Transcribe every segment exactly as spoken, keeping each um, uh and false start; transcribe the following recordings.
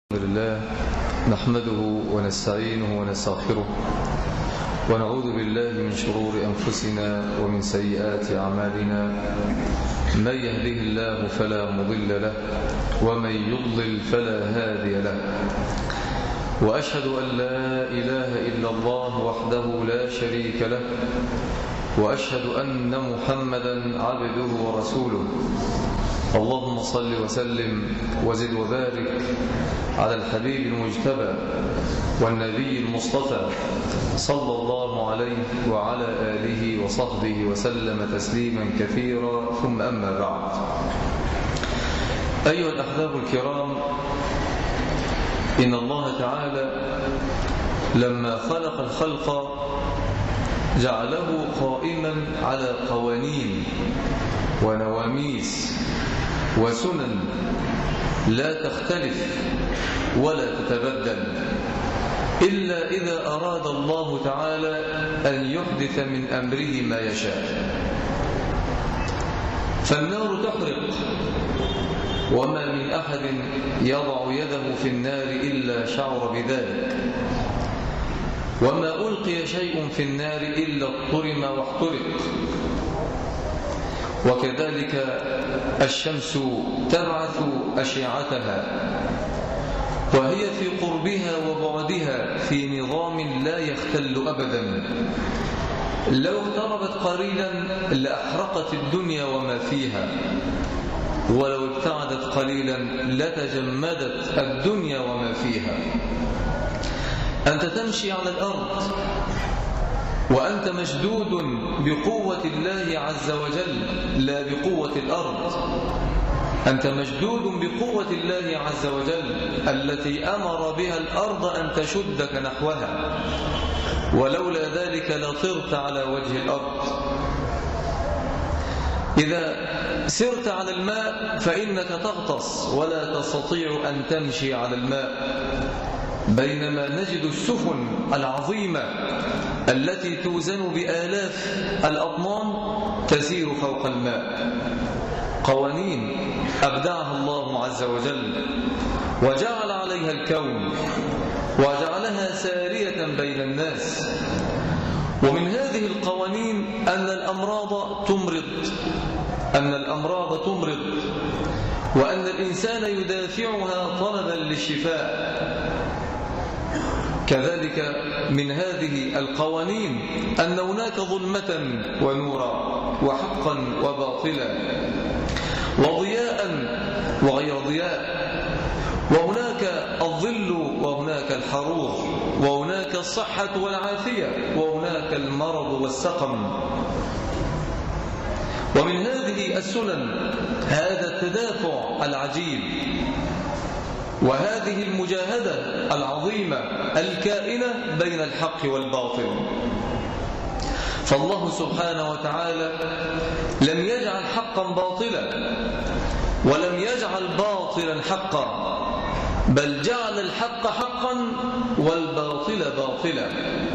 الحمد لله نحمده ونستعينه ونستغفره ونعوذ بالله من شرور أنفسنا ومن سيئات أعمالنا. من يهده الله فلا مضل له ومن يضلل فلا هادي له، وأشهد أن لا إله إلا الله وحده لا شريك له، وأشهد أن محمدا عبده ورسوله. اللهم صل وسلم وزد وبارك على الحبيب المجتبى والنبي المصطفى صلى الله عليه وعلى آله وصحبه وسلم تسليما كثيرا، ثم أما بعد. أيها الأحباب الكرام، إن الله تعالى لما خلق الخلق جعله قائما على قوانين ونواميس وسنن لا تختلف ولا تتبدل إلا إذا أراد الله تعالى أن يحدث من أمره ما يشاء. فالنار تحرق، وما من أحد يضع يده في النار إلا شعر بذلك، وما ألقي شيء في النار إلا اضطرم واحترق. وكذلك الشمس تبعث أشعتها، وهي في قربها وبعدها في نظام لا يختل أبدا. لو اقتربت قليلا لأحرقت الدنيا وما فيها، ولو ابتعدت قليلا لتجمدت الدنيا وما فيها. أنت تمشي على الأرض وأنت مشدود بقوة الله عز وجل لا بقوة الأرض. أنت مشدود بقوة الله عز وجل التي أمر بها الأرض أن تشدك نحوها، ولولا ذلك لطرت على وجه الأرض. إذا سرت على الماء فإنك تغطس ولا تستطيع أن تمشي على الماء، بينما نجد السفن العظيمة التي توزن بآلاف الأطنان تسير فوق الماء. قوانين أبدعها الله عز وجل وجعل عليها الكون وجعلها سارية بين الناس. ومن هذه القوانين أن الأمراض تمرض أن الأمراض تمرض وأن الإنسان يدافعها طلبا للشفاء. كذلك من هذه القوانين أن هناك ظلمة ونورا، وحقا وباطلا، وضياء وغير ضياء، وهناك الظل وهناك الحرور، وهناك الصحة والعافية، وهناك المرض والسقم. ومن هذه السنن هذا التدافع العجيب وهذه المجاهدة العظيمة الكائنة بين الحق والباطل. فالله سبحانه وتعالى لم يجعل حقا باطلا ولم يجعل باطلا حقا، بل جعل الحق حقا والباطل باطلا.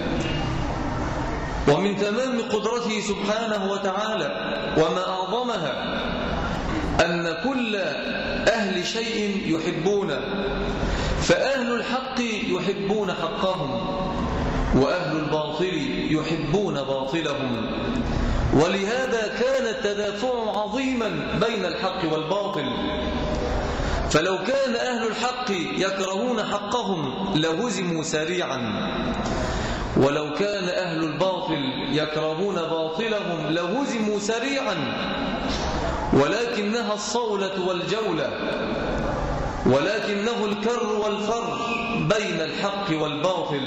ومن تمام قدرته سبحانه وتعالى وما أعظمها أن كل أهل شيء يحبونه، فأهل الحق يحبون حقهم، وأهل الباطل يحبون باطلهم. ولهذا كان التدافع عظيما بين الحق والباطل. فلو كان أهل الحق يكرهون حقهم لهزموا سريعا، ولو كان أهل الباطل يكرهون باطلهم لهزموا سريعا. ولكنها الصولة والجولة، ولكنه الكر والفر بين الحق والباطل.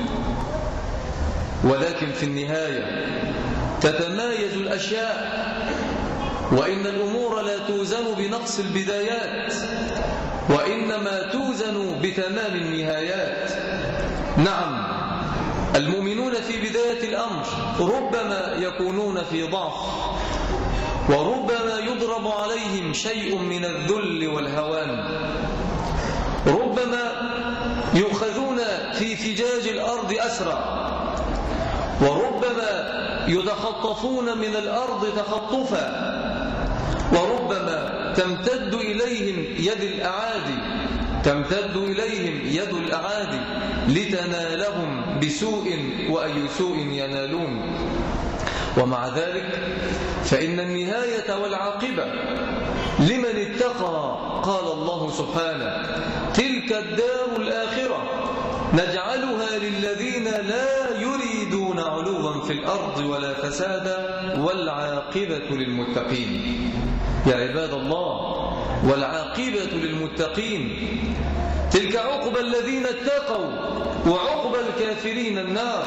ولكن في النهاية تتمايز الأشياء، وإن الأمور لا توزن بنقص البدايات، وإنما توزن بتمام النهايات. نعم، المؤمنون في بداية الأمر ربما يكونون في ضعف، وربما يضرب عليهم شيء من الذل والهوان، ربما يؤخذون في فجاج الأرض أسرى، وربما يتخطفون من الأرض تخطفا، وربما تمتد إليهم يد الأعادي تمتد إليهم يد الأعادي لتنالهم بسوء وأي سوء ينالون. ومع ذلك فإن النهاية والعاقبة لمن اتقى. قال الله سبحانه: تلك الدار الآخرة نجعلها للذين لا يريدون علوا في الأرض ولا فسادا والعاقبة للمتقين. يا عباد الله، والعاقبة للمتقين. تلك عقبى الذين اتقوا وعقبى الكافرين النار.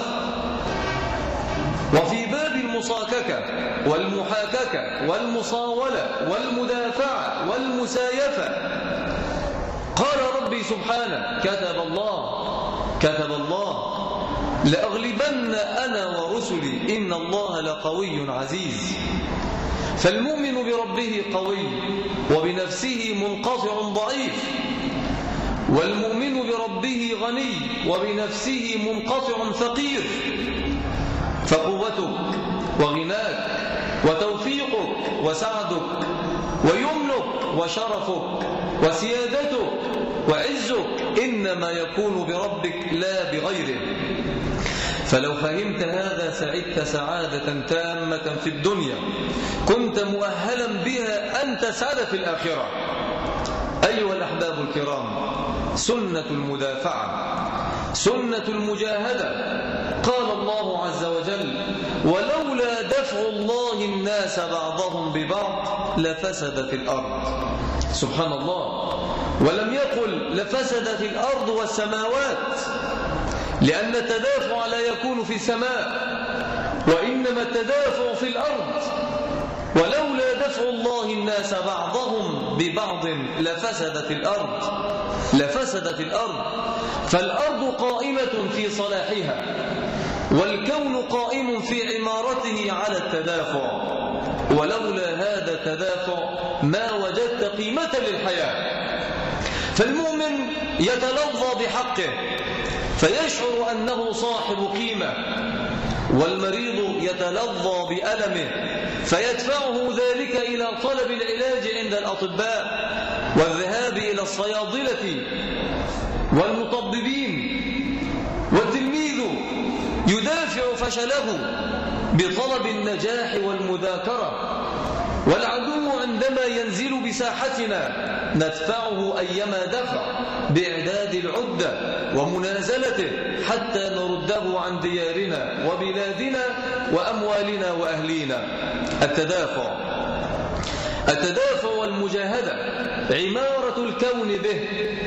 وفي باب المصاككة والمحاككة والمصاولة والمدافعة والمسايفة قال ربي سبحانه: كتب الله كتب الله لأغلبن أنا ورسلي إن الله لقوي عزيز. فالمؤمن بربه قوي وبنفسه منقطع ضعيف، والمؤمن بربه غني وبنفسه منقطع فقير. فقوتك وغناك وتوفيقك وسعدك ويمنك وشرفك وسيادتك وعزك إنما يكون بربك لا بغيره. فلو فهمت هذا سعدت سعادة تامة في الدنيا، كنت مؤهلا بها أن تسعد في الآخرة. أيها الأحباب الكرام، سنة المدافعة، سنة المجاهدة. قال الله عز وجل: ولولا دفع الله الناس بعضهم ببعض لفسدت الأرض. سبحان الله. ولم يقل لفسدت الأرض والسماوات، لأن التدافع لا يكون في السماء، وإنما التدافع في الأرض. ولولا دفع الله الناس بعضهم ببعض لفسدت الأرض لفسدت الأرض فالأرض قائمة في صلاحها، والكون قائم في عمارته على التدافع. ولولا هذا التدافع ما وجدت قيمة للحياة. فالمؤمن يتلظى بحقه فيشعر أنه صاحب قيمة، والمريض يتلظى بألمه فيدفعه ذلك إلى طلب العلاج عند الأطباء والذهاب إلى الصيادلة والمطببين. والتلميذ يدافع فشله بطلب النجاح والمذاكرة. والعدو عندما ينزل بساحتنا ندفعه أيما دفع بإعداد العدة ومنازلته حتى نرده عن ديارنا وبلادنا وأموالنا وأهلينا. التدافع التدافع والمجاهدة عمارة الكون به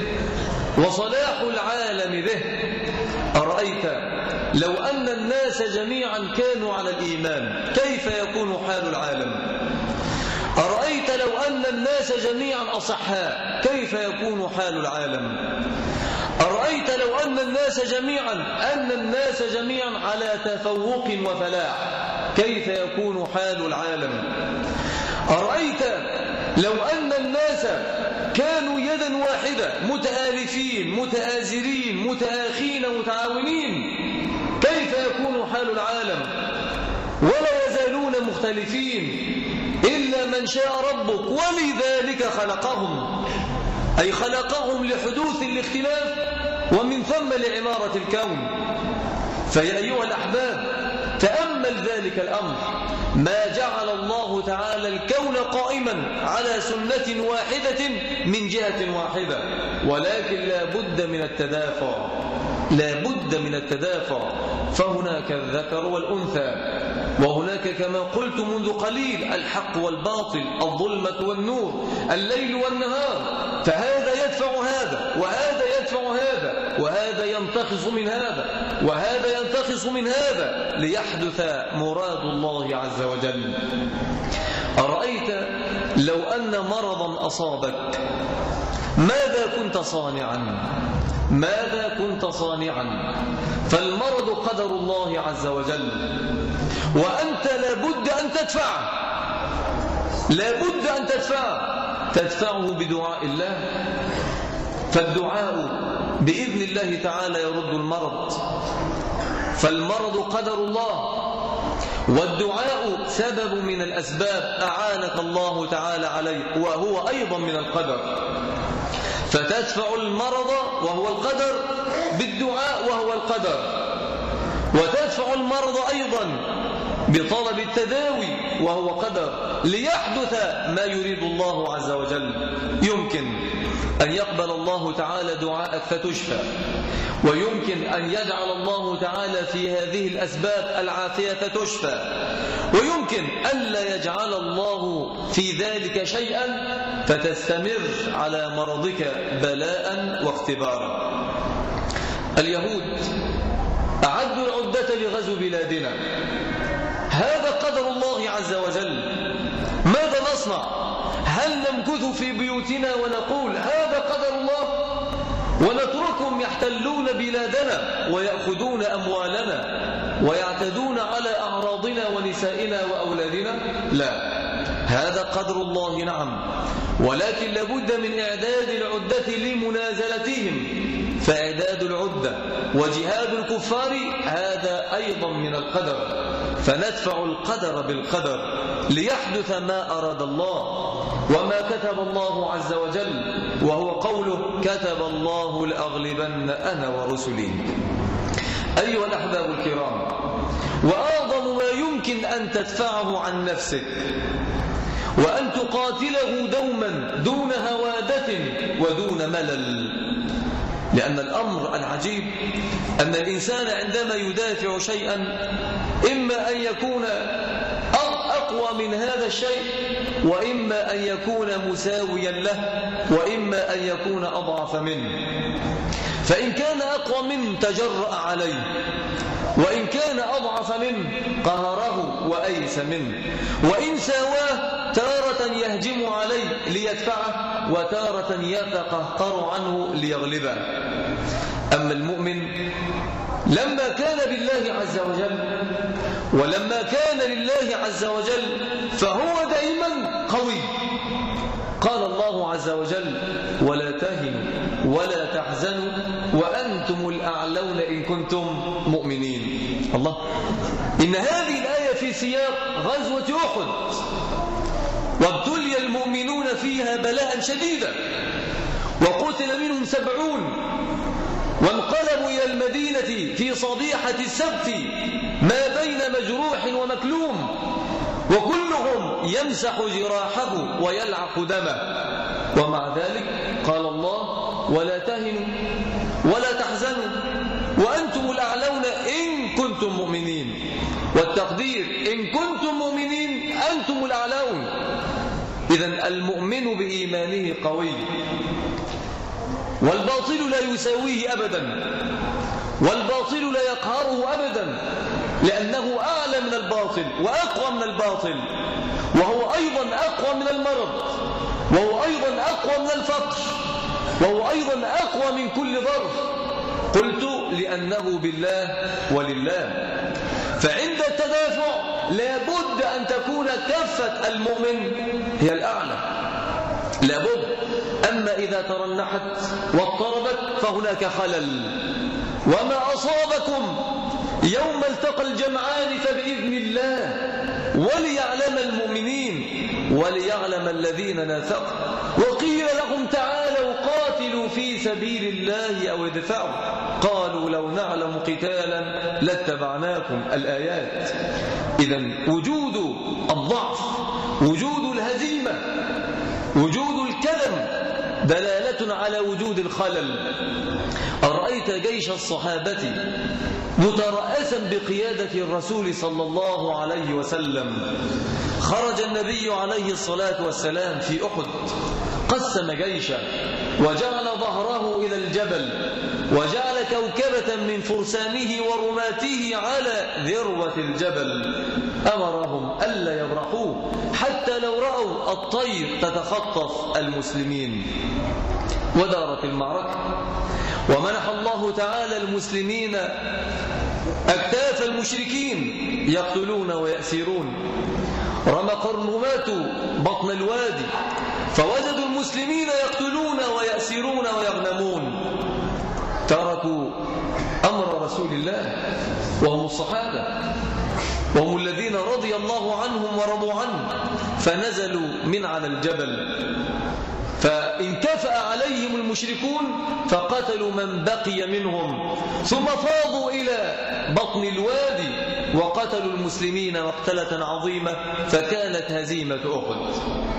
وصلاح العالم به. أرأيت لو أن الناس جميعا كانوا على الإيمان كيف يكون حال العالم؟ أرأيت لو أن الناس جميعا أصحاء كيف يكون حال العالم؟ أرأيت لو أن الناس جميعا أن الناس جميعا على تفوق وفلاح كيف يكون حال العالم؟ أرأيت لو أن الناس كانوا يدا واحدة متآلفين متآزرين متآخين متعاونين كيف يكون حال العالم؟ ولا يزالون مختلفين إلا من شاء ربك، ولذلك خلقهم، أي خلقهم لحدوث الاختلاف ومن ثم لعمارة الكون. فيا أيها الأحباب تأمل ذلك الأمر، ما جعل الله تعالى الكون قائما على سنة واحدة من جهة واحدة، ولكن لا بد من التدافع، لا بد من التدافع. فهناك الذكر والأنثى، وهناك كما قلت منذ قليل الحق والباطل، الظلمة والنور، الليل والنهار. فهذا يدفع هذا وهذا يدفع هذا، وهذا ينتخص من هذا وهذا ينتخص من هذا ليحدث مراد الله عز وجل. أرأيت لو أن مرضا أصابك ماذا كنت صانعا؟ ماذا كنت صانعا؟ فالمرض قدر الله عز وجل، وأنت لابد أن تدفعه، لابد أن تدفعه تدفعه بدعاء الله. فالدعاء بإذن الله تعالى يرد المرض، فالمرض قدر الله، والدعاء سبب من الأسباب أعانك الله تعالى عليه، وهو أيضا من القدر. فتدفع المرض وهو القدر بالدعاء وهو القدر، وتدفع المرض أيضا بطلب التداوي وهو قدر، ليحدث ما يريد الله عز وجل. يمكن أن يقبل الله تعالى دعاءك فتشفى، ويمكن أن يجعل الله تعالى في هذه الأسباب العافية تشفى، ويمكن ألا يجعل الله في ذلك شيئا فتستمر على مرضك بلاء واختبارا. اليهود أعدوا العدة لغزو بلادنا، هذا قدر الله عز وجل. ماذا نصنع؟ هل نمكث في بيوتنا ونقول هذا قدر الله ونتركهم يحتلون بلادنا ويأخذون أموالنا ويعتدون على أعراضنا ونسائنا وأولادنا؟ لا، هذا قدر الله نعم، ولكن لابد من إعداد العدة لمنازلتهم، فإعداد العدة وجهاد الكفار هذا أيضا من القدر، فندفع القدر بالقدر ليحدث ما أراد الله وما كتب الله عز وجل، وهو قوله كتب الله لأغلبن أنا ورسلي. أيها الأحباب الكرام، وأعظم ما يمكن أن تدفعه عن نفسك وأن تقاتله دوما دون هوادة ودون ملل، لأن الأمر العجيب أن الإنسان عندما يدافع شيئا إما أن يكون أقوى من هذا الشيء، وإما أن يكون مساويا له، وإما أن يكون أضعف منه. فإن كان أقوى منه تجرأ عليه، وإن كان أضعف منه قهره وأيس منه، وإن ساواه تارة يهجم عليه ليدفعه، وتارة يتقهقر عنه ليغلبه. أما المؤمن لما كان بالله عز وجل ولما كان لله عز وجل فهو دائما قوي. قال الله عز وجل ولا تهنوا ولا تحزنوا وأنتم الأعلون إن كنتم مؤمنين. الله، إن هذه الآية في سياق غزوة أحد، وابتلي المؤمنون فيها بلاء شديدا، وقتل منهم سبعون، وانقلبوا إلى المدينة في صبيحة السبت ما بين مجروح ومكلوم، وكلهم يمسح جراحه ويلعق دمه، ومع ذلك قال الله ولا تهنوا ولا تحزنوا وأنتم الأعلون إن كنتم مؤمنين، والتقدير إن كنتم مؤمنين أنتم الأعلون. إذن المؤمن بإيمانه قوي، والباطل لا يساويه أبدا، والباطل لا يقهره أبدا، لأنه أعلى من الباطل وأقوى من الباطل، وهو أيضا أقوى من المرض، وهو أيضا أقوى من الفقر، وهو أيضا أقوى من كل ظرف. قلت لأنه بالله ولله. فعند التدافع لابد أن تكون كفة المؤمن هي الأعلى، لابد. أما إذا ترنحت واضطربت فهناك خلل. وما أصابكم يوم التقى الجمعان فبإذن الله وليعلم المؤمنين وليعلم الذين نافقوا. وقيل لهم تعالوا قاتلوا في سبيل الله أو ادفعوا قالوا لو نعلم قتالا لاتبعناكم. الآيات. إذن وجود الضعف، وجود الهزيمة، وجود الكلم دلالة على وجود الخلل. أرأيت جيش الصحابة مترأسا بقيادة الرسول صلى الله عليه وسلم، خرج النبي عليه الصلاة والسلام في أحد، قسم جيشه وجعل ظهره إلى الجبل، وجعل كوكبة من فرسانه ورماته على ذروة الجبل، أمرهم ألا يبرحوه حتى لو رأوا الطير تتخطف المسلمين. ودارت المعركة، ومنح الله تعالى المسلمين أكتاف المشركين يقتلون ويأسرون. رمق الرماة بطن الوادي فوجدوا المسلمين يقتلون ويأسرون ويغنمون، تركوا أمر رسول الله وهم الصحابة، وهم الذين رضي الله عنهم ورضوا عنه، فنزلوا من على الجبل فانكفأ عليهم المشركون فقتلوا من بقي منهم، ثم فاضوا إلى بطن الوادي وقتلوا المسلمين مقتلة عظيمة، فكانت هزيمة أحد.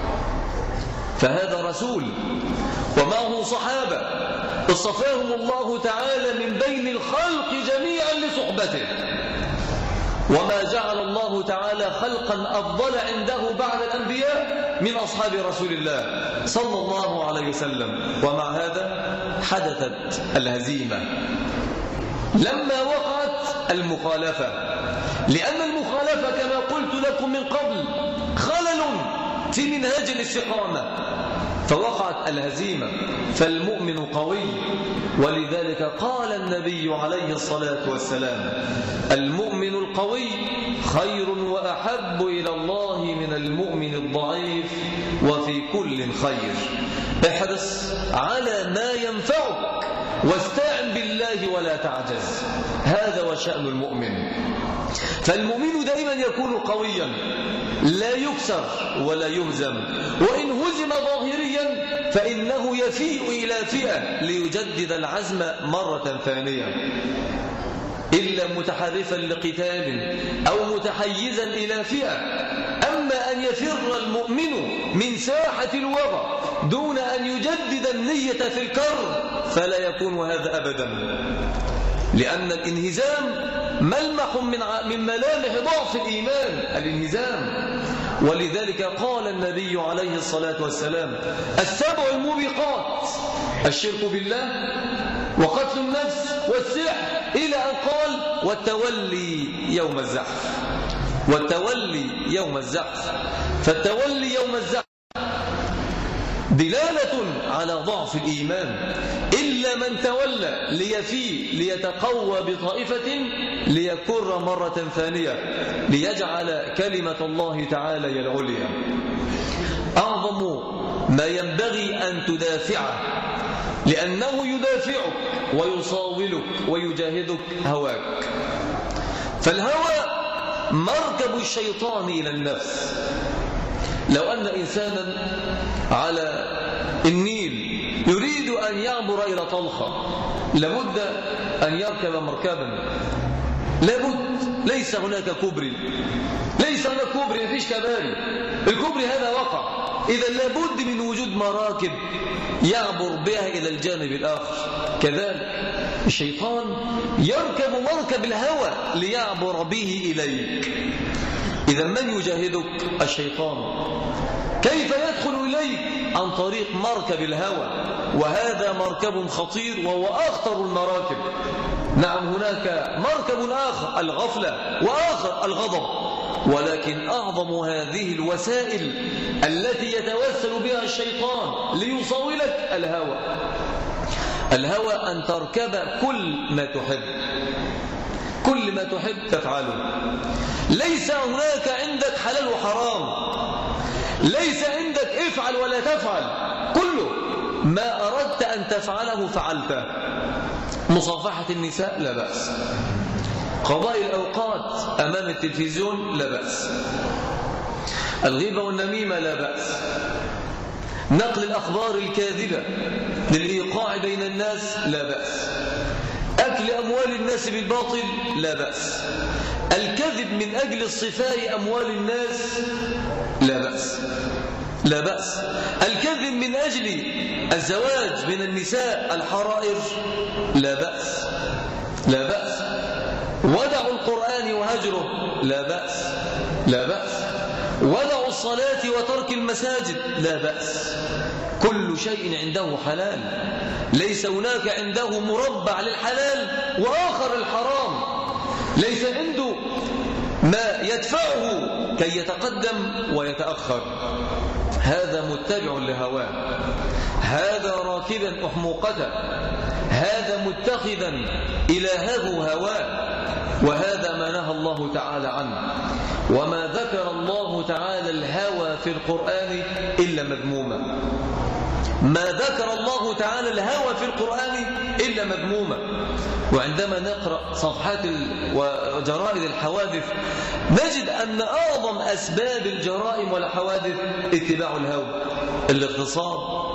فهذا رسول ومعه صحابة اصطفاهم الله تعالى من بين الخلق جميعا لصحبته، وما جعل الله تعالى خلقا أفضل عنده بعد الأنبياء من أصحاب رسول الله صلى الله عليه وسلم. ومع هذا حدثت الهزيمة لما وقعت المخالفة، لأن المخالفة كما قلت لكم من قبل خلل في منهاج الاستقامة، فوقعت الهزيمة فالمؤمن قوي. ولذلك قال النبي عليه الصلاة والسلام: المؤمن القوي خير وأحب إلى الله من المؤمن الضعيف، وفي كل خير. احرص على ما ينفعك واستعن بالله ولا تعجز، هذا وشأن المؤمن. فالمؤمن دائما يكون قويا لا يكسر ولا يهزم، وإن هزم ظاهريا فإنه يفيء إلى فئة ليجدد العزم مرة ثانية، إلا متحرفا لقتال أو متحيزا إلى فئة. أما أن يفر المؤمن من ساحة الوغى دون أن يجدد النية في الكر فلا يكون هذا أبدا، لأن الانهزام ملمح من من ملامح ضعف الإيمان، الانهزام. ولذلك قال النبي عليه الصلاة والسلام: السبع الموبقات الشرك بالله وقتل النفس والسحر، إلى أن قال: والتولي يوم الزحف. والتولي يوم الزحف، فالتولي يوم الزحف دلالة على ضعف الإيمان، إلا من تولى ليفي ليتقوى بطائفة ليكر مرة ثانية ليجعل كلمة الله تعالى هي العليا. أعظم ما ينبغي أن تدافعه، لأنه يدافعك ويصاولك ويجاهدك هواك. فالهوى مركب الشيطان إلى النفس. لو أن إنسانا على النيل يريد أن يعبر إلى طلخة لابد أن يركب مركبا، لابد، ليس هناك كوبري، ليس هناك كوبري، مفيش كباري، الكوبري هذا وقع، إذا لابد من وجود مراكب يعبر بها إلى الجانب الآخر. كذلك الشيطان يركب مركب الهوى ليعبر به إليك. إذا من يجاهدك؟ الشيطان. كيف يدخل إليك؟ عن طريق مركب الهوى، وهذا مركب خطير وهو أخطر المراكب. نعم، هناك مركب آخر الغفلة، وآخر الغضب، ولكن أعظم هذه الوسائل التي يتوسل بها الشيطان ليصولك الهوى. الهوى أن تركب كل ما تحب، كل ما تحب تفعله، ليس هناك عندك حلال وحرام، ليس عندك افعل ولا تفعل، كله ما أردت أن تفعله فعلته. مصافحة النساء لا بأس، قضاء الأوقات أمام التلفزيون لا بأس، الغيبة والنميمة لا بأس، نقل الأخبار الكاذبة للإيقاع بين الناس لا بأس، أكل أموال الناس بالباطل لا بأس، الكذب من أجل اصطفاء أموال الناس لا بأس، لا بأس، الكذب من أجل الزواج من النساء الحرائر لا بأس، لا بأس، ودع القرآن وهجره لا بأس، لا بأس، ودع الصلاة وترك المساجد لا بأس. كل شيء عنده حلال، ليس هناك عنده مربع للحلال وآخر الحرام، ليس عنده ما يدفعه كي يتقدم ويتأخر. هذا متبع لهواه، هذا راكبا أحموقته، هذا متخذا إلهه هواه، وهذا ما نهى الله تعالى عنه. وما ذكر الله تعالى الهوى في القرآن إلا مذموما، ما ذكر الله تعالى الهوى في القرآن إلا مذموما. وعندما نقرأ صفحات وجرائد الحوادث نجد أن أعظم أسباب الجرائم والحوادث اتباع الهوى، الاغتصاب،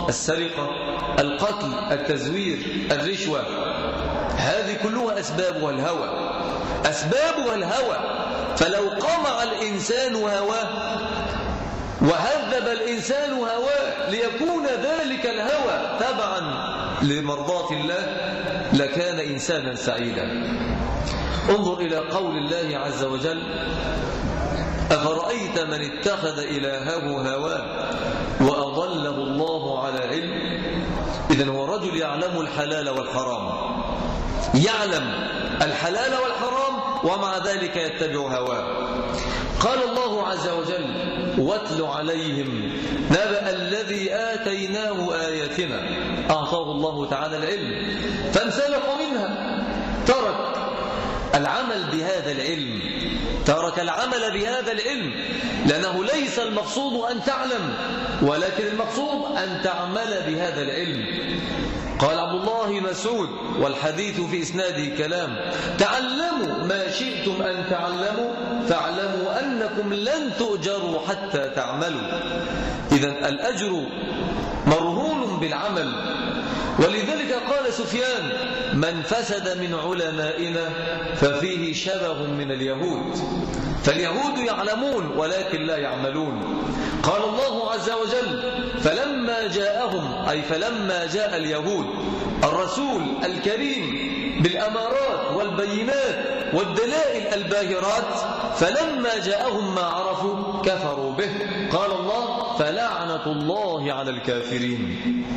السرقة، القتل، التزوير، الرشوة، هذه كلها أسبابها الهوى، أسبابها الهوى. فلو قمع الإنسان هواه وهذب الإنسان هواه ليكون ذلك الهوى تبعا لمرضاة الله لكان إنسانا سعيدا. انظر إلى قول الله عز وجل: أفرأيت من اتخذ إلهه هواه وأضله الله على علم. إذن هو رجل يعلم الحلال والحرام، يعلم الحلال والحرام ومع ذلك يتبع هواه. قال الله عز وجل: واتل عليهم نبأ الذي آتيناه آياتنا. أعطاه الله تعالى العلم فانسلخ منها، ترك العمل بهذا العلم، ترك العمل بهذا العلم، لأنه ليس المقصود أن تعلم ولكن المقصود أن تعمل بهذا العلم. قال عبد الله مسعود والحديث في إسناده كلام: تعلموا ما شئتم أن تعلموا فاعلموا أنكم لن تؤجروا حتى تعملوا. إذن الأجر مرهون بالعمل. ولذلك قال سفيان: من فسد من علمائنا ففيه شبه من اليهود. فاليهود يعلمون ولكن لا يعملون. قال الله عز وجل: فلما جاءهم، أي فلما جاء اليهود الرسول الكريم بالأمارات والبينات والدلائل الباهرات، فلما جاءهم ما عرفوا كفروا به. قال الله: فلعنة الله على الكافرين.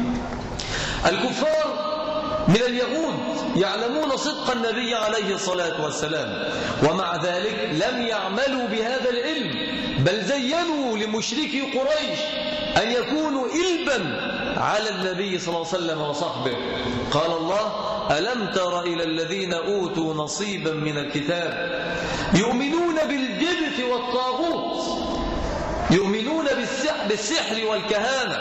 الكفار من اليهود يعلمون صدق النبي عليه الصلاة والسلام ومع ذلك لم يعملوا بهذا العلم، بل زينوا لمشركي قريش أن يكونوا إلبا على النبي صلى الله عليه وسلم وصحبه. قال الله: ألم تر إلى الذين أوتوا نصيبا من الكتاب يؤمنون بالجبت والطاغوت، يؤمنون بالسحر والكهانة،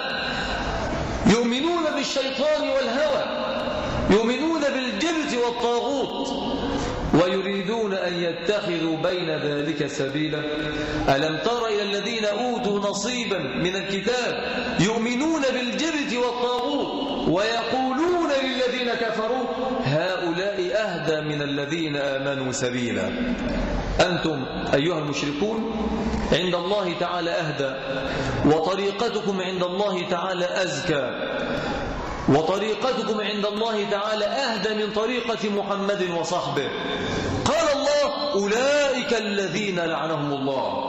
يؤمنون بالشيطان والهوى، يؤمنون بالجبت والطاغوت، ويريدون أن يتخذوا بين ذلك سبيلا. ألم تر إلى الذين أوتوا نصيبا من الكتاب يؤمنون بالجبت والطاغوت ويقولون للذين كفروا هؤلاء أهدى من الذين آمنوا سبيلا. أنتم أيها المشركون عند الله تعالى أهدى، وطريقتكم عند الله تعالى أزكى، وطريقتكم عند الله تعالى أهدى من طريقة محمد وصحبه. قال الله: أولئك الذين لعنهم الله.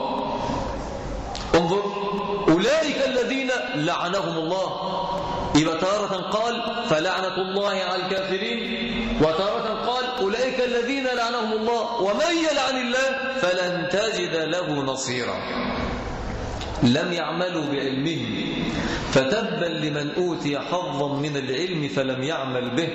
انظر، أولئك الذين لعنهم الله. إذا تارة قال فلعنة الله على الكافرين، وتارة قال أولئك الذين لعنهم الله، ومن يلعن الله فلن تجد له نصيرا. لم يعملوا بعلمهم، فتبا لمن أوتي حظا من العلم فلم يعمل به.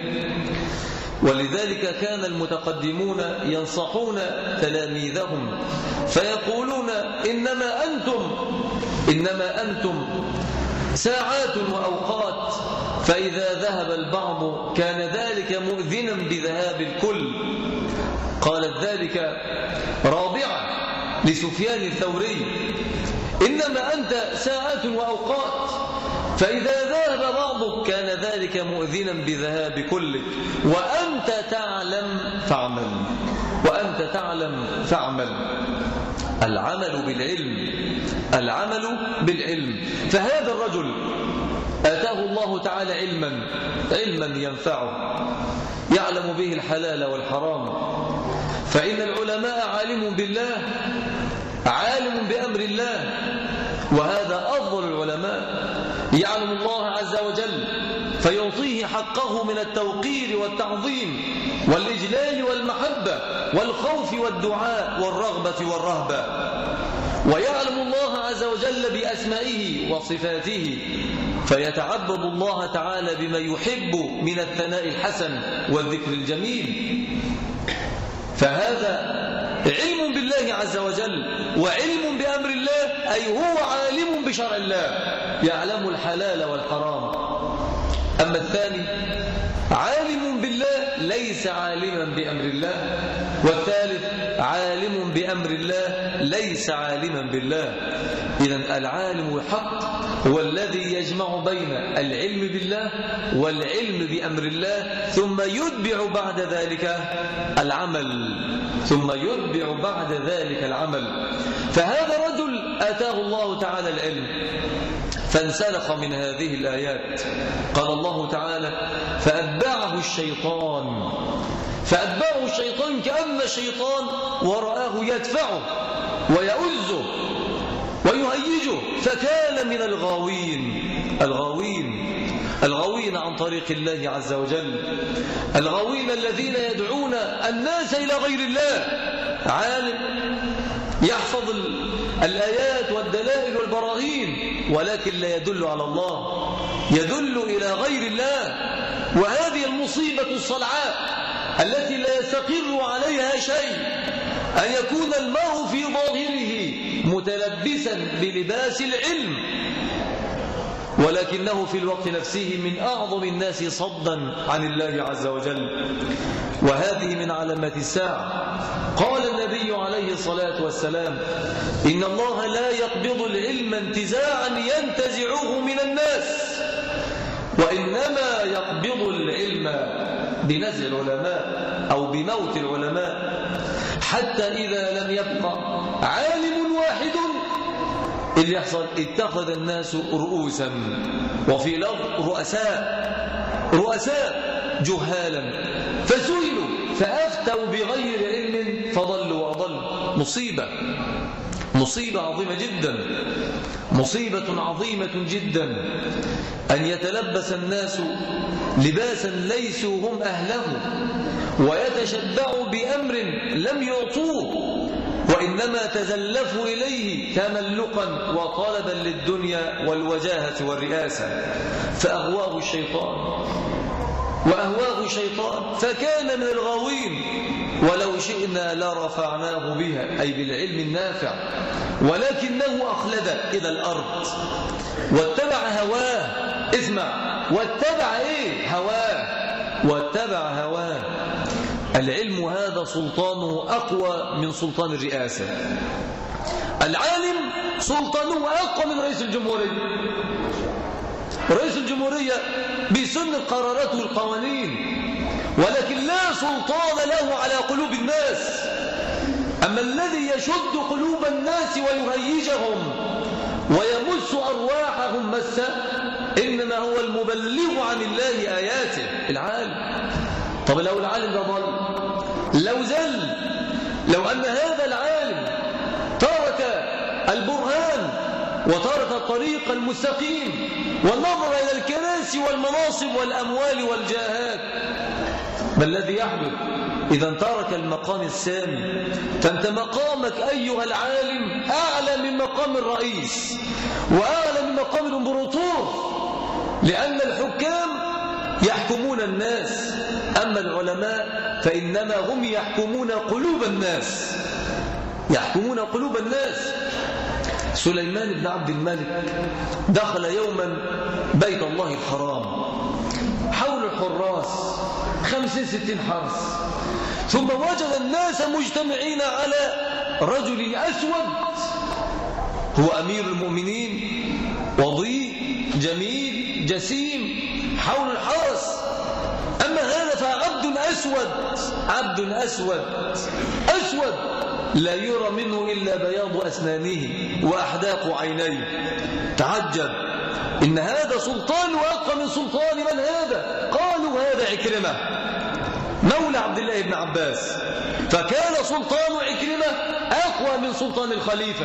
ولذلك كان المتقدمون ينصحون تلاميذهم فيقولون: إنما أنتم إنما أنتم ساعات وأوقات، فإذا ذهب البعض كان ذلك مؤذنا بذهاب الكل. قالت ذلك رابعة لسفيان الثوري: إنما أنت ساعات وأوقات، فإذا ذهب بعضك كان ذلك مؤذنا بذهاب كلك، وأنت تعلم فاعمل، وأنت تعلم فاعمل. العمل بالعلم، العمل بالعلم. فهذا الرجل آتاه الله تعالى علما، علما ينفعه، يعلم به الحلال والحرام. فإن العلماء عالم بالله، عالم بأمر الله، وهذا أفضل العلماء. يعلم الله عز وجل فيعطيه حقه من التوقير والتعظيم والإجلال والمحبة والخوف والدعاء والرغبة والرهبة. ويعلم الله عز وجل بأسمائه وصفاته فيتعبد الله تعالى بما يحب من الثناء الحسن والذكر الجميل. فهذا علم بالله عز وجل وعلم بأمر الله، أي هو عالم بشرع الله، يعلم الحلال والحرام. أما الثاني عالم بالله ليس عالما بأمر الله، والثالث عالم بأمر الله ليس عالما بالله. إذن العالم الحق هو الذي يجمع بين العلم بالله والعلم بأمر الله، ثم يتبع بعد ذلك العمل ثم يتبع بعد ذلك العمل. فهذا رجل آتاه الله تعالى العلم فانسلخ من هذه الآيات. قال الله تعالى: فأتبعه الشيطان فأتبعه الشيطان كأن الشيطان ورآه يدفعه ويؤزه ويهيجه، فكان من الغاوين الغاوين الغاوين عن طريق الله عز وجل، الغاوين الذين يدعون الناس إلى غير الله. عالم يحفظ الآيات والدلائل والبراهين، ولكن لا يدل على الله، يدل إلى غير الله. وهذه المصيبة الصلعاء التي لا يستقر عليها شيء، أن يكون المرء في ظاهره متلبسا بلباس العلم، ولكنه في الوقت نفسه من أعظم الناس صدا عن الله عز وجل. وهذه من علامات الساعة. قال النبي عليه الصلاة والسلام: إن الله لا يقبض العلم انتزاعا ينتزعه من الناس، وإنما يقبض العلم بنزع العلماء أو بموت العلماء، حتى إذا لم يبقى عالم واحد اللي يحصل اتخذ الناس رؤوسا، وفي لفظ رؤساء رؤساء جهالا، فسئلوا فأفتوا بغير علم فضلوا وأضلوا. مصيبة مصيبة عظيمة جدا، مصيبة عظيمة جدا أن يتلبس الناس لباسا ليسوا هم أهله، ويتشبعوا بأمر لم يعطوه، وإنما تزلفوا إليه تملقا وطلبا للدنيا والوجاهة والرئاسة، فأغواه الشيطان وأهواه الشيطان فكان من الغاوين. ولو شئنا لرفعناه بها، أي بالعلم النافع، ولكنه أخلد إلى الأرض واتبع هواه. اسمع، واتبع إيه؟ هواه واتبع هواه. العلم هذا سلطانه أقوى من سلطان الرئاسة. العالم سلطانه أقوى من رئيس الجمهورية. رئيس الجمهورية بيسن القرارات والقوانين، ولكن لا سلطان له على قلوب الناس. أما الذي يشد قلوب الناس ويهيجهم ويمس أرواحهم مسا، إنما هو المبلغ عن الله آياته، العالم. طب لو العالم ده ضل، لو زل، لو أن هذا العالم ترك البرهان وترك الطريق المستقيم والنظر إلى الكراسي والمناصب والأموال والجاهات، ما الذي يحدث؟ إذا ترك المقام السامي. فأنت مقامك أيها العالم أعلى من مقام الرئيس وأعلى من مقام الإمبراطور، لأن الحكام يحكمون الناس، أما العلماء فإنما هم يحكمون قلوب الناس يحكمون قلوب الناس. سليمان بن عبد الملك دخل يوما بيت الله الحرام، حول الحراس خمسين ستين حرس، ثم وجد الناس مجتمعين على رجل أسود هو أمير المؤمنين، وضيء جميل جسيم حول الحرس. أما هذا فعبد أسود عبد أسود أسود لا يرى منه إلا بياض أسنانه وأحداق عينيه. تعجب، إن هذا سلطان وأقوى من سلطان من هذا؟ قالوا هذا عكرمة مولى عبد الله بن عباس، فكان سلطان عكرمة أقوى من سلطان الخليفة.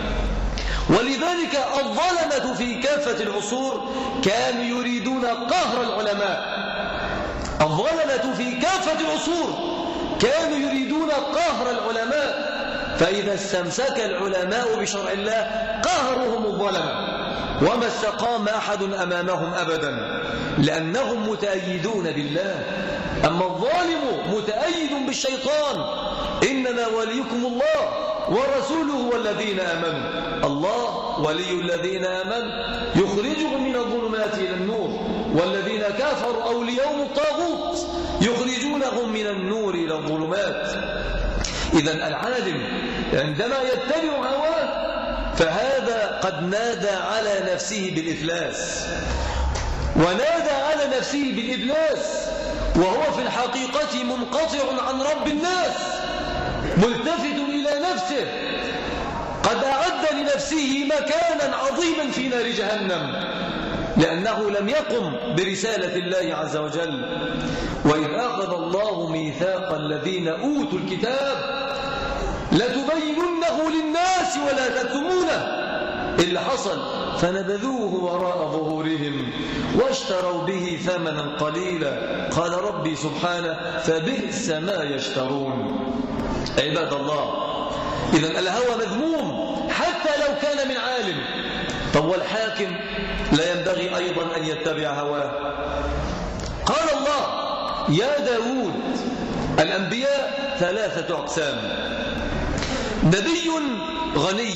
ولذلك الظلمة في كافة العصور كانوا يريدون قهر العلماء. الظلمة في كافة العصور كانوا يريدون قهر العلماء، فإذا استمسك العلماء بشرع الله قهرهم الظلمة، وما استقام أحد أمامهم أبدا، لأنهم متأيدون بالله. أما الظالم متأيد بالشيطان. إنما وليكم الله ورسوله والذين آمنوا. الله ولي الذين آمنوا يخرجهم من الظلمات إلى النور، والذين كفروا أولياءهم الطاغوت يخرجونهم ليخرجهم من النور إلى الظلمات. إذن العالم عندما يتبع هواه فهذا قد نادى على نفسه بالإفلاس، ونادى على نفسه بالإبلاس، وهو في الحقيقة منقطع عن رب الناس، ملتفت إلى نفسه، قد أعد لنفسه مكانا عظيما في نار جهنم، لأنه لم يقم برسالة الله عز وجل. وإذ أخذ الله ميثاق الذين أوتوا الكتاب لتبيننه للناس ولا تكتمونه، اللي حصل فنبذوه وراء ظهورهم واشتروا به ثمنا قليلا، قال ربي سبحانه فبئس ما يشترون. عباد الله، إذن الهوى مذموم حتى لو كان من عالم. طب والحاكم لا ينبغي أيضا أن يتبع هواه. قال الله يا داود الأنبياء ثلاثة أقسام: نبي غني،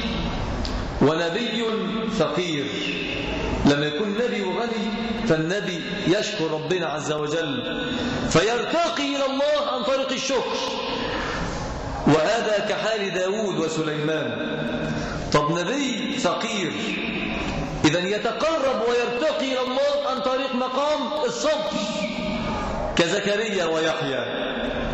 ونبي فقير. لما يكون نبي غني فالنبي يشكر ربنا عز وجل فيرتقي إلى الله عن طريق الشكر، وهذا كحال داود وسليمان. طب نبي فقير إذن يتقرب ويرتقي إلى الله عن طريق مقام الصبر كزكريا ويحيى.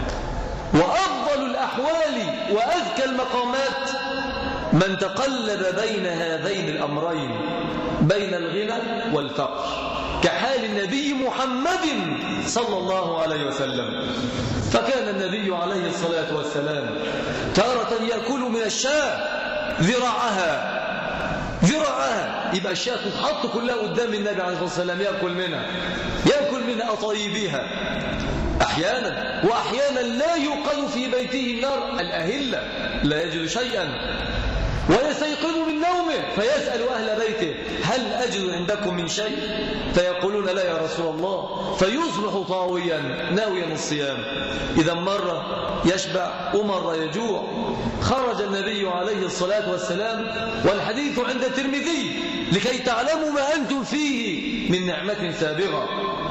وأفضل الأحوال وأذكى المقامات من تقلب بين هذين الأمرين، بين الغنى والفقر، كحال النبي محمد صلى الله عليه وسلم. فكان النبي عليه الصلاة والسلام تارة يأكل من الشاة ذراعها ذراعها يبقى الشاة تتحط كلها قدام النبي عليه الصلاة والسلام يأكل منها يأكل من أطيبها أحيانا، وأحيانا لا يوقد في بيته النار الأهلة، لا يجد شيئا ويستيقظ من نومه فيسأل أهل بيته هل أجد عندكم من شيء؟ فيقولون لا يا رسول الله، فيصبح طاويا ناويا الصيام. إذا مرة يشبع ومرة يجوع. خرج النبي عليه الصلاة والسلام، والحديث عند الترمذي، لكي تعلموا ما أنتم فيه من نعمة سابغة.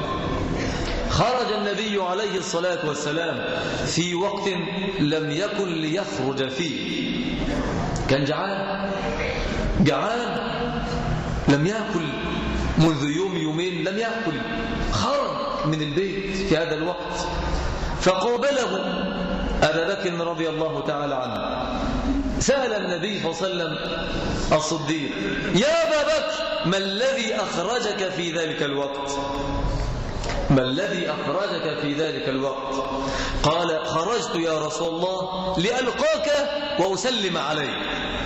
خرج النبي عليه الصلاة والسلام في وقت لم يكن ليخرج فيه، كان جعان جعان لم يأكل منذ يوم يومين، لم يأكل. خرج من البيت في هذا الوقت فقابله أبا بكر رضي الله تعالى عنه. سأل النبي صلى الله عليه وسلم الصديق يا أبا بكر ما الذي أخرجك في ذلك الوقت؟ ما الذي أخرجك في ذلك الوقت؟ قال خرجت يا رسول الله لألقاك وأسلم عليك.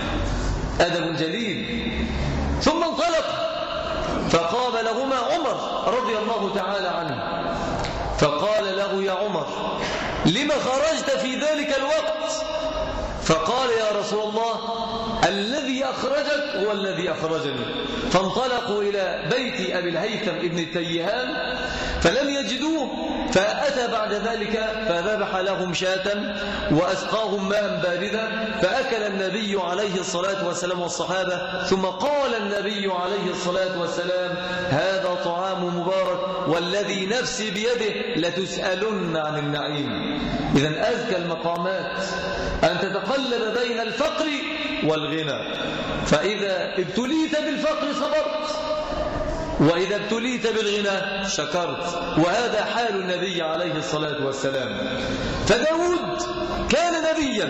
أدب جليل. ثم انطلق فقابلهما عمر رضي الله تعالى عنه فقال له يا عمر لما خرجت في ذلك الوقت؟ فقال يا رسول الله الذي أخرجك هو الذي أخرجني. فانطلقوا إلى بيت أبي الهيثم ابن التيهان فلم يجدوه، فأتى بعد ذلك فذبح لهم شاة وأسقاهم ماء باردا، فأكل النبي عليه الصلاة والسلام والصحابة، ثم قال النبي عليه الصلاة والسلام هذا طعام مبارك والذي نفسي بيده لتسألن عن النعيم. إذن أذكى المقامات أن تتقلب بين الفقر والغنى، فإذا ابتليت بالفقر صبرت، وإذا ابتليت بالغنى شكرت، وهذا حال النبي عليه الصلاة والسلام. فداود كان نبيا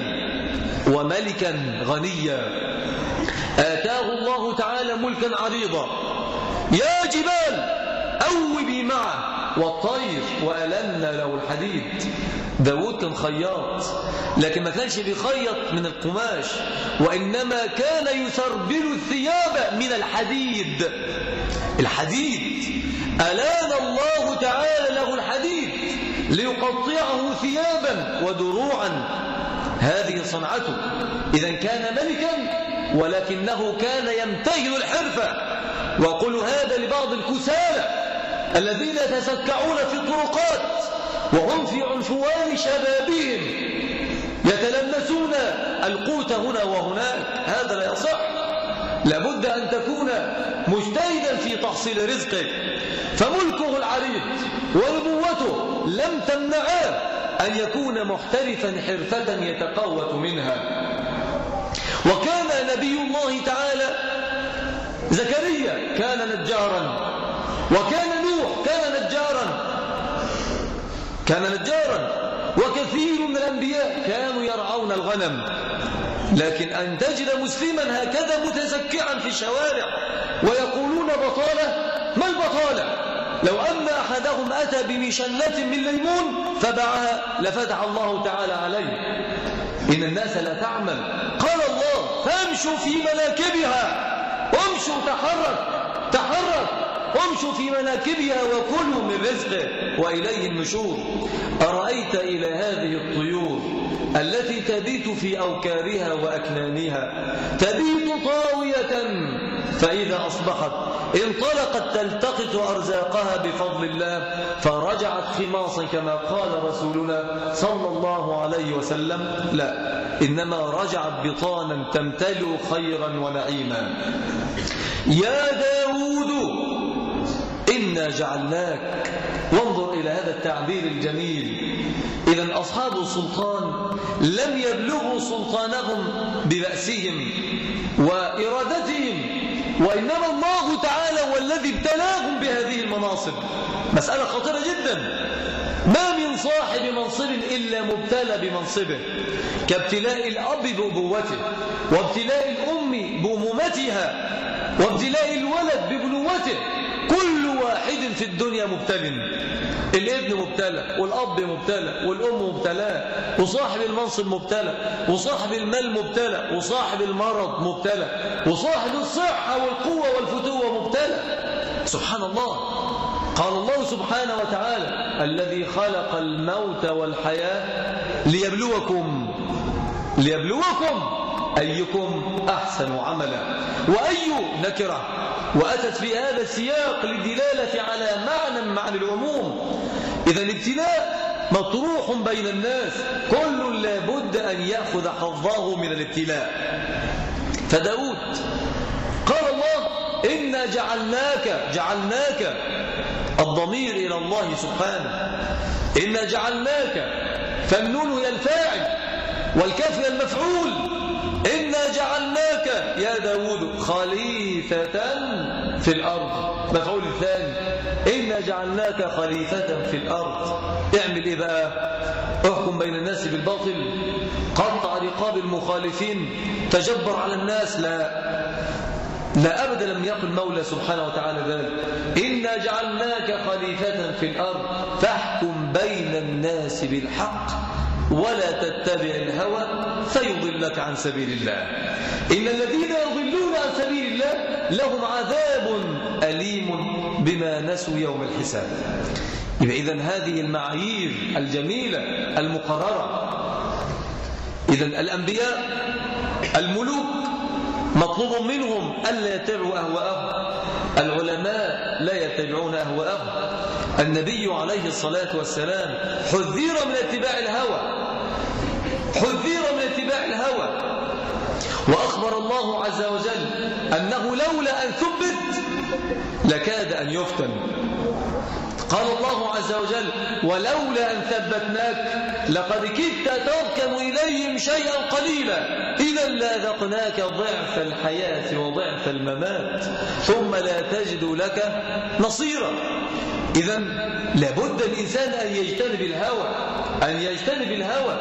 وملكا غنيا، آتاه الله تعالى ملكا عريضا. يا جبال أوبي معه والطير وألنا له الحديد. داود كان خياط، لكن ما كانش بيخيط من القماش، وإنما كان يسربل الثياب من الحديد. الحديد ألان الله تعالى له الحديد ليقطعه ثيابا ودروعا، هذه صنعته. إذا كان ملكا ولكنه كان يمتهن الحرفة. وأقول هذا لبعض الكسالى الذين يتسكعون في الطرقات وهم في عنفوان شبابهم يتلمسون القوت هنا وهناك، هذا لا يصح. لابد أن تكون مجتهدا في تحصيل رزقه، فملكه العريض ونبوته لم تمنعه أن يكون محترفا حرفة يتقوت منها. وكان نبي الله تعالى زكريا كان نجارا، وكان نوح كان نجارا كان نجارا وكثير من الأنبياء كانوا يرعون الغنم. لكن أن تجد مسلما هكذا متزكعا في الشوارع ويقولون بطالة، ما البطالة؟ لو أن أحدهم أتى بمشلة من ليمون فباعها لفتح الله تعالى عليه. إن الناس لا تعمل. قال الله: فامشوا في مناكبها، وامشوا تحرك تحرك وامشوا في مناكبها وكلوا من رزقه وإليه النشور. أرأيت إلى هذه الطيور التي تبيت في أوكارها وأكنانها، تبيت طاوية فإذا أصبحت انطلقت تلتقط أرزاقها بفضل الله، فرجعت خماصا كما قال رسولنا صلى الله عليه وسلم؟ لا، إنما رجعت بطانا تمتلئ خيرا ونعيما. يا داود إنا جعلناك. وانظر إلى هذا التعبير الجميل. إذن أصحاب السلطان لم يبلغوا سلطانهم ببأسهم وإرادتهم، وإنما الله تعالى هو الذي ابتلاهم بهذه المناصب. مسألة خطيرة جدا. ما من صاحب منصب إلا مبتلى بمنصبه، كابتلاء الأب بأبوته، وابتلاء الأم بأمومتها، وابتلاء الولد ببنوته. كل واحد في الدنيا مبتل. الابن مبتلى، والأب مبتلى، والأم مبتلى، وصاحب المنصب مبتلى، وصاحب المال مبتلى، وصاحب المرض مبتلى، وصاحب الصحة والقوة والفتوة مبتلى. سبحان الله. قال الله سبحانه وتعالى: الذي خلق الموت والحياة ليبلوكم ليبلوكم أيكم أحسن عملا. وأي نكرة وأتت في هذا السياق للدلالة على معنى معنى العموم. إذا الابتلاء مطروح بين الناس، كل لابد أن يأخذ حظه من الابتلاء. فداود قال الله: إنا جعلناك جعلناك الضمير إلى الله سبحانه. إنا جعلناك، فالنون هي الفاعل والكاف هي المفعول. إنا جعلناك يا داود خليفة في الأرض، مفعول الثاني. إنا جعلناك خليفة في الأرض. اعمل إيه بقى؟ احكم بين الناس بالباطل، قطع رقاب المخالفين، تجبر على الناس؟ لا لا أبدا، لم يقل مولى سبحانه وتعالى ذلك. إنا جعلناك خليفة في الأرض فاحكم بين الناس بالحق ولا تتبع الهوى فيضلك عن سبيل الله. إن الذين يضلون عن سبيل الله لهم عذاب أليم بما نسوا يوم الحساب. إذن هذه المعايير الجميلة المقررة. إذن الأنبياء الملوك مطلوب منهم ألا يتبعوا أهواءهم، العلماء لا يتبعون أهواءهم. النبي عليه الصلاة والسلام حذر من اتباع الهوى، حذر من اتباع الهوى. وأخبر الله عز وجل أنه لولا أن ثبت لكاد أن يفتن. قال الله عز وجل: ولولا أن ثبتناك لقد كدت تركن إليهم شيئا قليلا إذا لأذقناك ضعف الحياة وضعف الممات ثم لا تجد لك نصيرا. إذن لابد الإنسان أن يجتنب الهوى، أن يجتنب الهوى.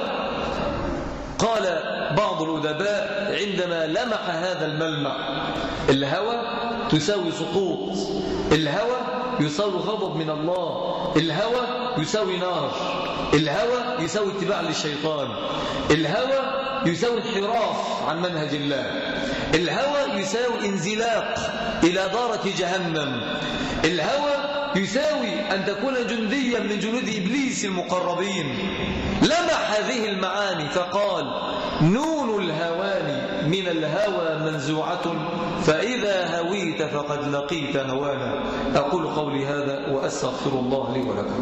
قال بعض الأدباء عندما لمح هذا الملمح: الهوى تساوي سقوط، الهوى يساوي غضب من الله، الهوى يساوي نار، الهوى يساوي اتباع للشيطان، الهوى يساوي انحراف عن منهج الله، الهوى يساوي انزلاق إلى دارة جهنم، الهوى يساوي أن تكون جنديا من جنود إبليس المقربين. لمح هذه المعاني فقال: نون الهوان من الهوى منزوعة فإذا هويت فقد لقيت هوانا. أقول قولي هذا وأستغفر الله لي ولكم.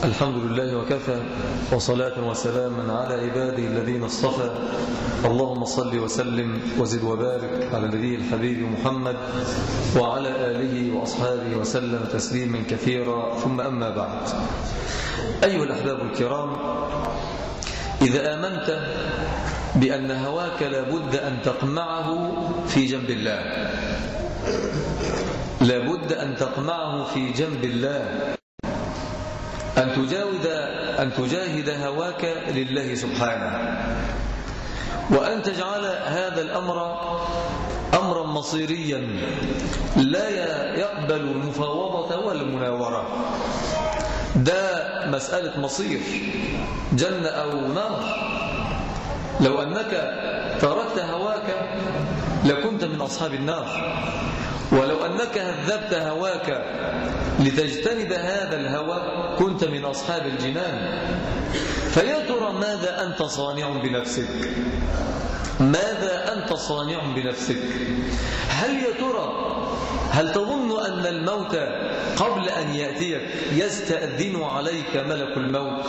الحمد لله وكفى، وصلاة وسلاما على عباده الذين اصطفى. اللهم صل وسلم وزد وبارك على نبي الحبيب محمد وعلى آله وأصحابه وسلم تسليما كثيرا، ثم أما بعد. أيها الأحباب الكرام، إذا آمنت بأن هواك لابد أن تقمعه في جنب الله، لابد أن تقمعه في جنب الله، أن تجاهد أن تجاهد هواك لله سبحانه، وأن تجعل هذا الأمر أمرا مصيريا لا يقبل المفاوضة ولا المناورة. ده مسألة مصير، جنة أو نار. لو أنك تركت هواك لكنت من أصحاب النار، ولو أنك هذبت هواك لتجتنب هذا الهوى كنت من أصحاب الجنان. فيا ترى ماذا أنت صانع بنفسك؟ ماذا أنت صانع بنفسك؟ هل يا ترى هل تظن أن الموت قبل أن يأتيك يستأذن عليك ملك الموت؟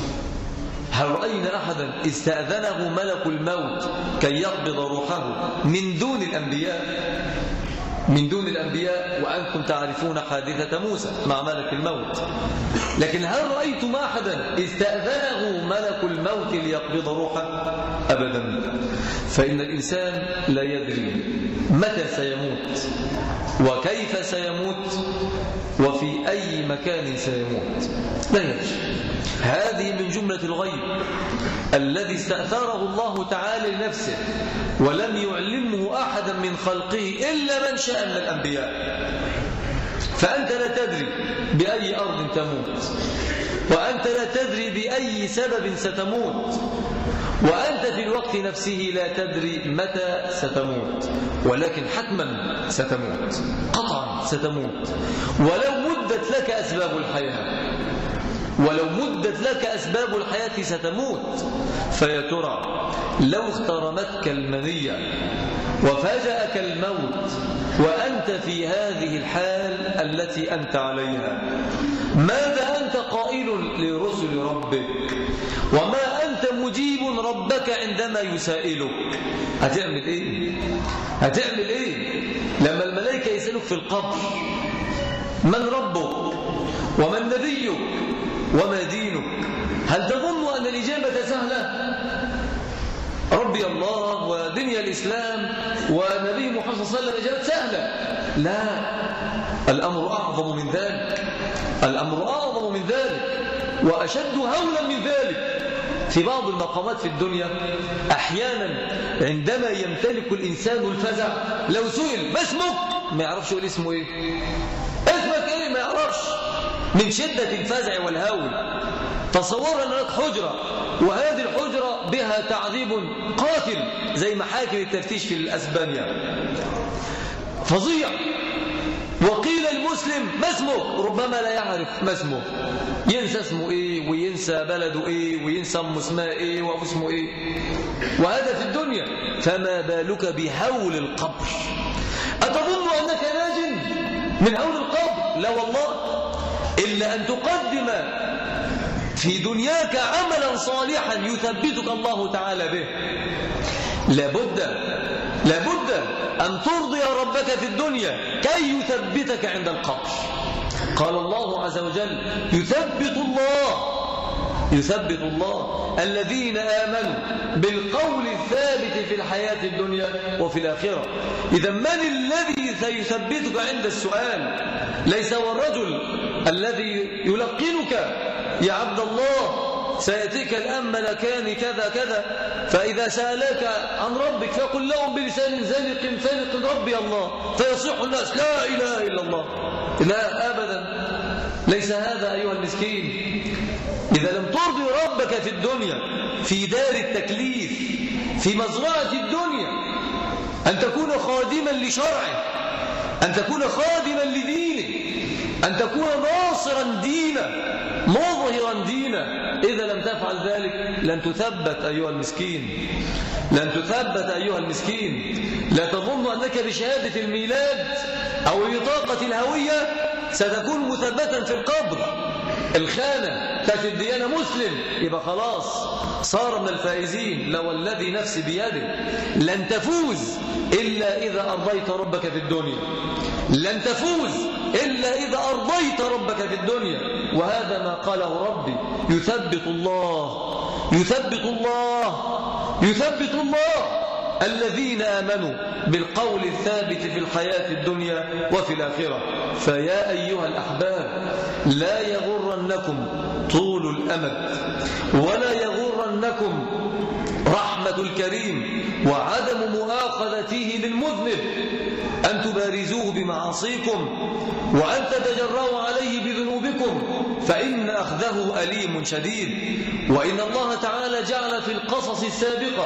هل رأينا أحدا استأذنه ملك الموت كي يقبض روحه من دون الأنبياء؟ من دون الأنبياء، وأنتم تعرفون حادثة موسى مع ملك الموت. لكن هل رأيتم أحدا استأذنه ملك الموت ليقبض روحه؟ أبدا. فإن الإنسان لا يدري متى سيموت وكيف سيموت وفي أي مكان سيموت، لا يدري. هذه من جملة الغيب الذي استأثاره الله تعالى لنفسه ولم يعلمه أحدا من خلقه إلا من شاء من الأنبياء. فأنت لا تدري بأي أرض تموت، وأنت لا تدري بأي سبب ستموت، وأنت في الوقت نفسه لا تدري متى ستموت، ولكن حتما ستموت، قطعا ستموت. ولو مدت لك أسباب الحياة ولو مدت لك أسباب الحياة ستموت. فيا ترى لو اخترمتك المنية وفاجأك الموت وأنت في هذه الحال التي أنت عليها، ماذا أنت قائل لرسل ربك؟ وما أنت مجيب ربك عندما يسائلك؟ هتعمل إيه؟ هتعمل إيه لما الملائكة يسألك في القبر من ربك ومن نبيك وما دينك؟ هل تظن أن الإجابة سهلة؟ ربي الله ودنيا الإسلام ونبي محمد صلى الله عليه وسلم إجابة سهلة؟ لا، الأمر أعظم من ذلك، الأمر أعظم من ذلك وأشد هولا من ذلك. في بعض المقامات في الدنيا أحيانا عندما يمتلك الإنسان الفزع، لو سئل ما اسمك ما يعرفش يقول اسمه إيه، اسمك إيه ما يعرفش، من شدة الفزع والهول. تصور أن هناك حجرة وهذه الحجرة بها تعذيب قاتل زي محاكم التفتيش في أسبانيا، فظيع. وقيل المسلم ما اسمه، ربما لا يعرف ما اسمه، ينسى اسمه ايه وينسى بلده ايه وينسى ام اسمها ايه وابو اسمه ايه. وهذا في الدنيا، فما بالك بهول القبر؟ أتظن أنك ناج من هول القبر؟ لا والله، إلا أن تقدم في دنياك عملا صالحا يثبتك الله تعالى به. لابد لابد أن ترضي ربك في الدنيا كي يثبتك عند القبر. قال الله عز وجل يثبت الله يثبت الله الذين آمنوا بالقول الثابت في الحياة الدنيا وفي الآخرة. إذا من الذي سيثبتك عند السؤال؟ ليس هو الرجل الذي يلقنك يا عبد الله سيأتيك الآن ملكان كذا كذا، فإذا سألك عن ربك فقل لهم بلسان زلق فلق ربي الله، فيصيح الناس لا إله إلا الله. لا أبدا، ليس هذا أيها المسكين. إذا لم ترضي ربك في الدنيا في دار التكليف في مزرعة الدنيا، أن تكون خادما لشرعه، أن تكون خادما لدينه، أن تكون ناصرا دينه مظهرا دينه، إذا لم تفعل ذلك لن تثبت أيها المسكين، لن تثبت أيها المسكين. لا تظن أنك بشهادة الميلاد أو بطاقة الهوية ستكون مثبتا في القبر. الخانة تاج الديانة مسلم، يبقى خلاص صار من الفائزين. لو الذي نفسي بيده لن تفوز إلا إذا أرضيت ربك في الدنيا، لن تفوز إلا إذا أرضيت ربك في الدنيا. وهذا ما قاله ربي: يثبت الله يثبت الله يثبت الله الذين آمنوا بالقول الثابت في الحياة الدنيا وفي الآخرة. فيا أيها الأحباب، لا يغرنكم طول الأمد، ولا يغرنكم رحمة الكريم وعدم مؤاخذته للمذنب، أن تبارزوه بمعاصيكم وأن تتجرؤوا عليه بذنوبكم، فإن أخذه أليم شديد. وإن الله تعالى جعل في القصص السابقة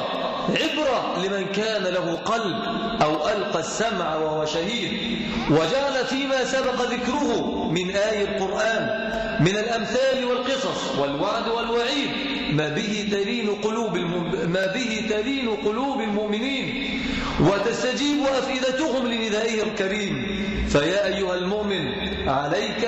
عبرة لمن كان له قلب أو ألقى السمع وهو شهيد، وجعل فيما سبق ذكره من آي القرآن من الأمثال والقصص والوعد والوعيد ما به تلين قلوب الم... ما به تلين قلوب المؤمنين وتستجيب أفئدتهم لندائه الكريم. فيا أيها المؤمن، عليك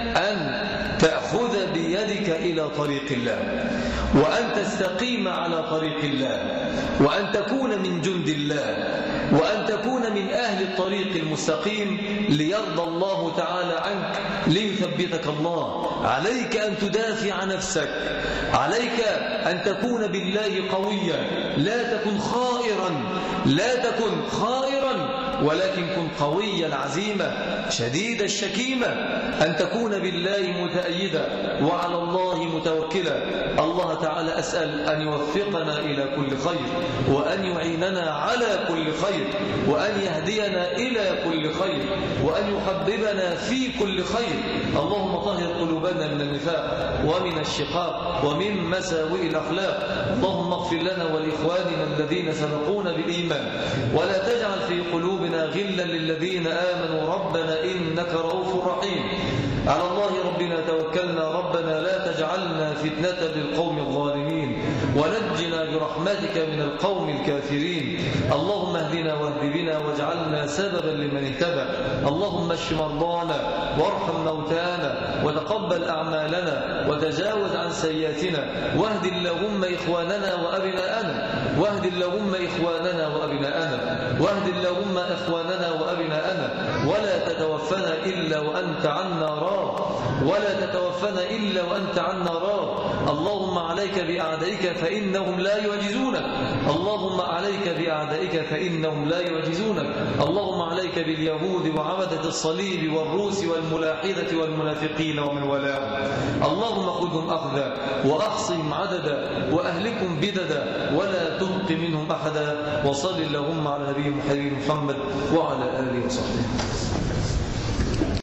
أن تأخذ بيدك إلى طريق الله، وأن تستقيم على طريق الله، وأن تكون من جند الله، وأن تكون من أهل الطريق المستقيم ليرضى الله تعالى عنك، ليثبتك الله. عليك أن تدافع عن نفسك، عليك أن تكون بالله قويا، لا تكن خائرا لا تكن خائرا ولكن كن قوي العزيمة شديد الشكيمة، أن تكون بالله متأيدا وعلى الله متوكلا. الله تعالى أسأل أن يوفقنا إلى كل خير، وأن يعيننا على كل خير، وأن يهدينا إلى كل خير، وأن يحببنا في كل خير. اللهم طهر قلوبنا من النفاق ومن الشقاق ومن مساوئ الأخلاق. اللهم اغفر لنا ولإخواننا الذين سبقونا بالإيمان، ولا تجعل في قلوبنا غلا للذين آمنوا ربنا إنك رؤوف رحيم. على الله ربنا توكلنا، ربنا لا تجعلنا فتنة للقوم الظالمين، ونجنا برحمتك من القوم الكافرين. اللهم اهدنا واهد بنا واجعلنا سببا لمن اهتدى. اللهم اشف مرضانا وارحم موتانا وتقبل أعمالنا وتجاوز عن سيئاتنا، واهد اللهم إخواننا وأبناءنا واهد اللهم إخواننا وأبناءنا واهد اللهم إخواننا وأبناءنا ولا تتوفنا إلا وأنت عنا راض ولا تتوفنا إلا وأنت عنا راض. اللهم عليك بأعدائك فإنهم لا يعجزونك اللهم عليك بأعدائك فإنهم لا يعجزونك اللهم عليك باليهود وعبدة الصليب والروس والملاحدة والمنافقين ومن والاهم. اللهم خذهم أخذا وأحصهم عددا وأهلكم بددا ولا تبق منهم أحدا. وصل اللهم على نبي محمد وعلى آله وصحبه.